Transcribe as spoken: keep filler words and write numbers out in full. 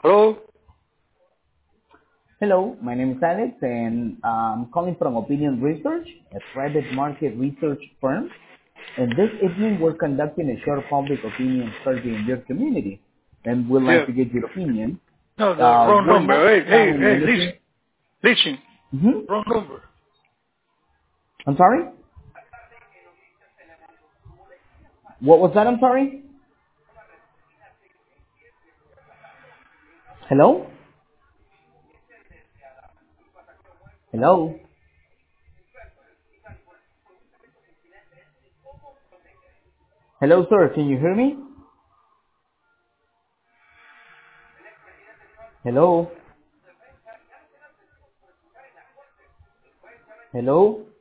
Hello? Hello, my name is Alex, and I'm calling from Opinion Research, a private market research firm. And this evening, we're conducting a short public opinion survey in your community, and we'd Yeah. like to get your opinion. No, the Uh, wrong we're not number. Hey, hey, selling hey, anything. leasing. Leasing. hmm Wrong number. I'm sorry? What was that? I'm sorry? Hello? Hello? Hello, sir. Can you hear me? Hello? Hello?